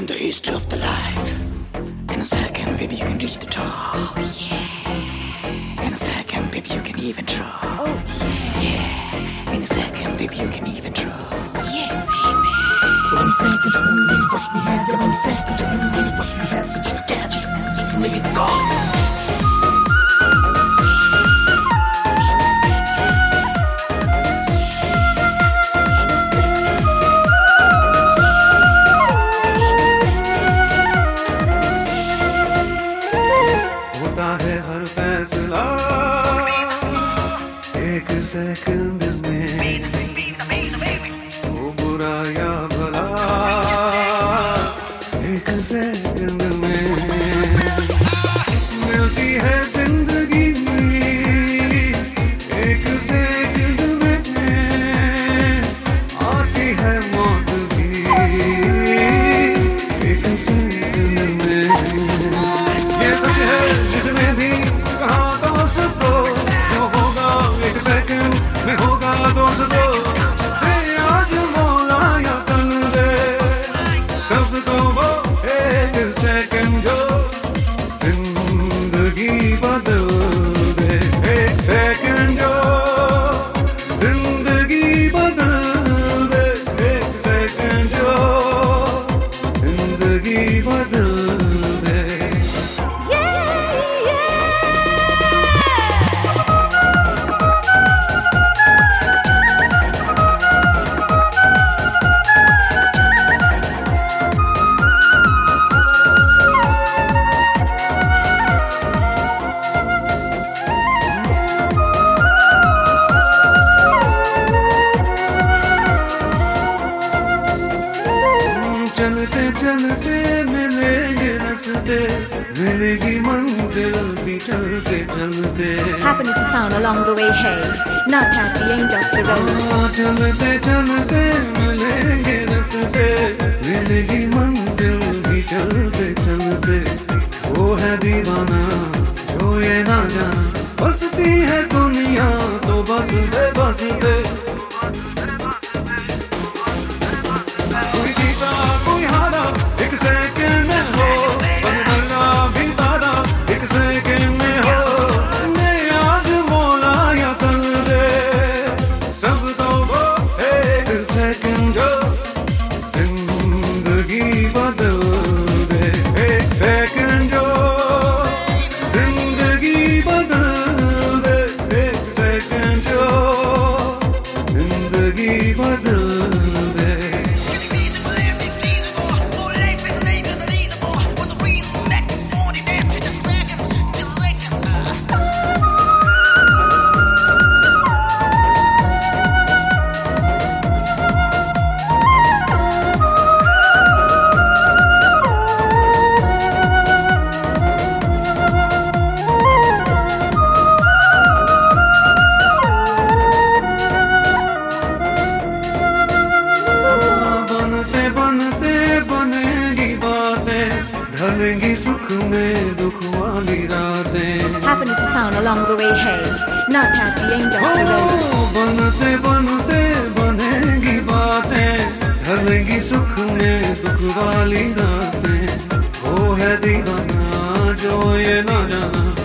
in the history of the life. In a second, baby, you can reach the top. Oh yeah. In a second, baby, you can even try. Oh yeah. Yeah. In a second, baby, you can even try. Yeah, baby. So in a second, one minute, what we have. In a second, one minute, what we have. So just catch it and just let it go. है हर फैसला एक second में, वो बुरा या भला एक second में मिलती है जिंदगी एक सेकंड में, आती है मौत भी एक सेकंड में। ये सच है जिसने भी कहा दोस्तों, जो होगा एक सेकंड में होगा दोस्तों। आज बोला या कल दे सबको वो एक सेकंड जो जिंदगी बदल दे। एक सेकंड जो जिंदगी बदल दे। एक सेकंड जो जिंदगी बदल दे। चलते चलते मिलेंगे रास्ते, मिलेगी मंजिल भी चलते चलते। Happiness is found along the way, hey, not at the end of the road. चलते चलते मिलेंगे रास्ते, मिलेगी मंजिल भी चलते चलते। वो है दीवाना जो ये ना जाना, बसती है दुनिया तो बस दे बस दे। कोई जीता कोई हारा एक सेकंड में हो, बदलना भी तारा एक सेकंड में हो। मैं आज बोला या कल दे सबको वो एक सेकंड जो जिंदगी बदल दे। एक सेकंड जो जिंदगी बदल दे। एक सेकंड जो जिंदगी बदल दे। बनते बनते बनेगी बातें, ढलेंगी सुख में दुख वाली रातें। Happiness is found along the way, hey, not at the end of the road. बनते बनते बनेगी बातें, ढलेंगी सुख में दुख वाली रातें। वो है दीवाना जो ये ना जाना,